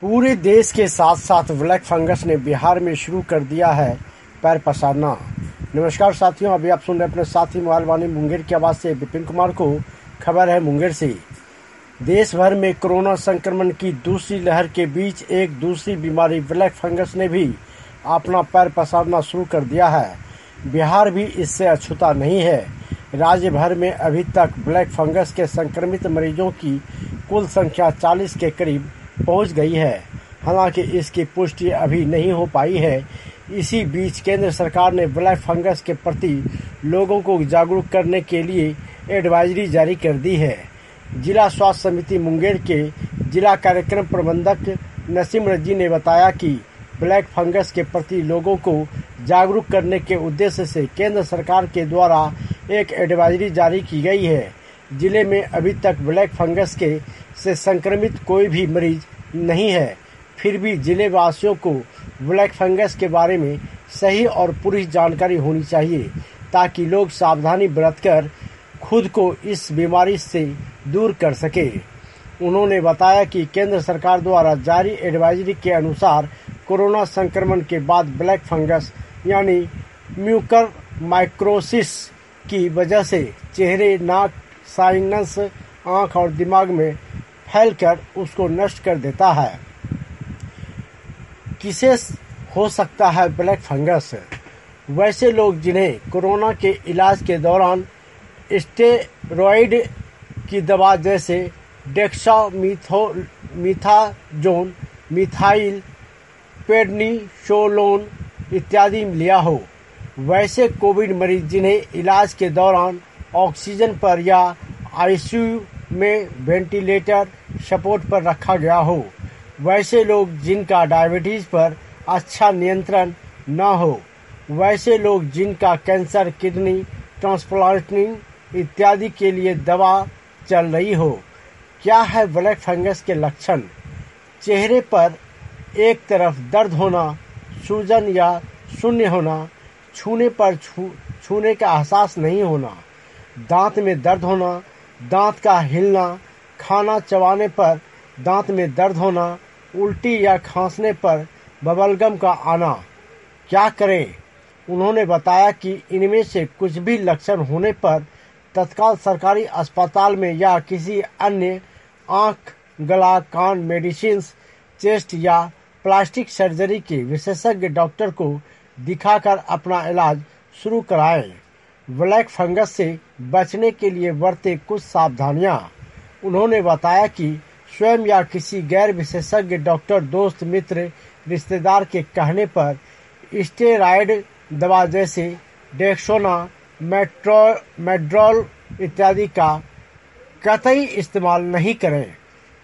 पूरे देश के साथ साथ ब्लैक फंगस ने बिहार में शुरू कर दिया है पैर पसारना। नमस्कार साथियों, अभी आप सुन रहे अपने साथी मोबाइल वाणी मुंगेर की आवाज़ से विपिन कुमार को। खबर है मुंगेर से। देश भर में कोरोना संक्रमण की दूसरी लहर के बीच एक दूसरी बीमारी ब्लैक फंगस ने भी अपना पैर पसारना शुरू कर दिया है। बिहार भी इससे अछूता नहीं है। राज्य भर में अभी तक ब्लैक फंगस के संक्रमित मरीजों की कुल संख्या 40 के करीब पहुंच गई है। हालांकि इसकी पुष्टि अभी नहीं हो पाई है। इसी बीच केंद्र सरकार ने ब्लैक फंगस के प्रति लोगों को जागरूक करने के लिए एडवाइजरी जारी कर दी है। जिला स्वास्थ्य समिति मुंगेर के जिला कार्यक्रम प्रबंधक नसीम रजी ने बताया कि ब्लैक फंगस के प्रति लोगों को जागरूक करने के उद्देश्य से केंद्र सरकार के द्वारा एक एडवाइजरी जारी की गई है। जिले में अभी तक ब्लैक फंगस से संक्रमित कोई भी मरीज नहीं है। फिर भी जिले वासियों को ब्लैक फंगस के बारे में सही और पूरी जानकारी होनी चाहिए, ताकि लोग सावधानी बरतकर खुद को इस बीमारी से दूर कर सके। उन्होंने बताया कि केंद्र सरकार द्वारा जारी एडवाइजरी के अनुसार कोरोना संक्रमण के बाद ब्लैक फंगस यानी म्यूकर माइक्रोसिस की वजह से चेहरे, नाक, साइनस, आंख और दिमाग में फैलकर उसको नष्ट कर देता है। किसे हो सकता है ब्लैक फंगस? वैसे लोग जिन्हें कोरोना के इलाज के दौरान स्टेरॉइड की दवा जैसे डेक्सामीथाजोन, मिथाइल पेडनिसोलोन इत्यादि लिया हो। वैसे कोविड मरीज जिन्हें इलाज के दौरान ऑक्सीजन पर या आईसीयू में वेंटिलेटर सपोर्ट पर रखा गया हो। वैसे लोग जिनका डायबिटीज पर अच्छा नियंत्रण न हो। वैसे लोग जिनका कैंसर, किडनी ट्रांसप्लांटिंग इत्यादि के लिए दवा चल रही हो। क्या है ब्लैक फंगस के लक्षण? चेहरे पर एक तरफ दर्द होना, सूजन या शून्य होना, छूने पर छूने का एहसास नहीं होना, दांत में दर्द होना, दांत का हिलना, खाना चबाने पर दांत में दर्द होना, उल्टी या खांसने पर बबलगम का आना। क्या करें? उन्होंने बताया कि इनमें से कुछ भी लक्षण होने पर तत्काल सरकारी अस्पताल में या किसी अन्य आंख, गला, कान, मेडिसिन, चेस्ट या प्लास्टिक सर्जरी के विशेषज्ञ डॉक्टर को दिखाकर अपना इलाज शुरू कराएं। ब्लैक फंगस से बचने के लिए बरतें कुछ सावधानियां। उन्होंने बताया कि स्वयं या किसी गैर विशेषज्ञ डॉक्टर, दोस्त, मित्र, रिश्तेदार के कहने पर स्टेरॉइड दवा जैसे डेक्सोना, मेड्रोल इत्यादि का कतई इस्तेमाल नहीं करें।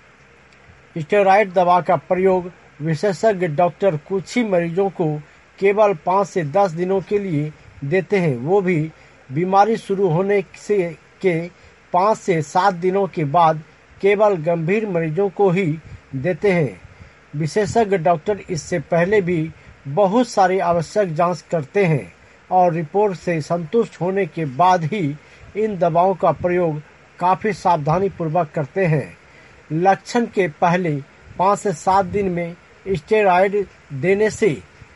स्टेरॉइड दवा का प्रयोग विशेषज्ञ डॉक्टर कुछ ही मरीजों को केवल 5 से 10 दिनों के लिए देते हैं, वो भी बीमारी शुरू होने के 5 से 7 दिनों के बाद केवल गंभीर मरीजों को ही देते हैं। विशेषज्ञ डॉक्टर इससे पहले भी बहुत सारी आवश्यक जांच करते हैं और रिपोर्ट से संतुष्ट होने के बाद ही इन दवाओं का प्रयोग काफी सावधानी पूर्वक करते हैं। लक्षण के पहले 5 से 7 दिन में स्टेरॉइड देने से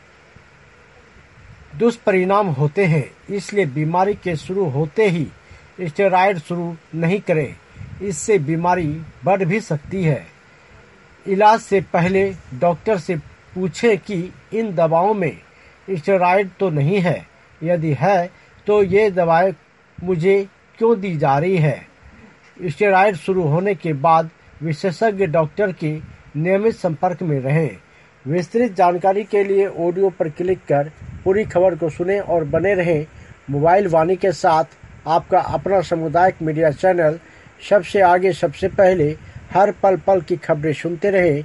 दुष्परिणाम होते हैं, इसलिए बीमारी के शुरू होते ही स्टेरॉइड शुरू नहीं करें। इससे बीमारी बढ़ भी सकती है। इलाज से पहले डॉक्टर से पूछें कि इन दवाओं में स्टेरॉइड तो नहीं है। यदि है तो ये दवाएं मुझे क्यों दी जा रही है। स्टेरॉइड शुरू होने के बाद विशेषज्ञ डॉक्टर के नियमित संपर्क में रहें। विस्तृत जानकारी के लिए ऑडियो पर क्लिक कर पूरी खबर को सुनें और बने रहें मोबाइल वाणी के साथ। आपका अपना सामुदायिक मीडिया चैनल सबसे आगे, सबसे पहले, हर पल पल की खबरें सुनते रहे।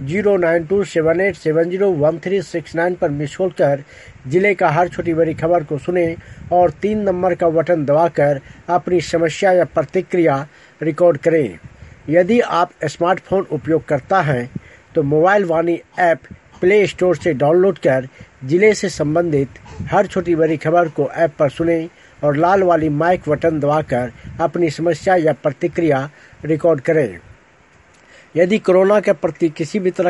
09278701369 पर मिस कॉल कर जिले का हर छोटी बड़ी खबर को सुने और 3 नंबर का बटन दबाकर अपनी समस्या या प्रतिक्रिया रिकॉर्ड करें। यदि आप स्मार्टफोन उपयोग करता हैं तो mobile Vaani app play store से डाउनलोड कर जिले से संबंधित हर छोटी बड़ी खबर को ऐप पर सुनें और लाल वाली माइक बटन दबाकर अपनी समस्या या प्रतिक्रिया रिकॉर्ड करें। यदि कोरोना के प्रति किसी भी तरह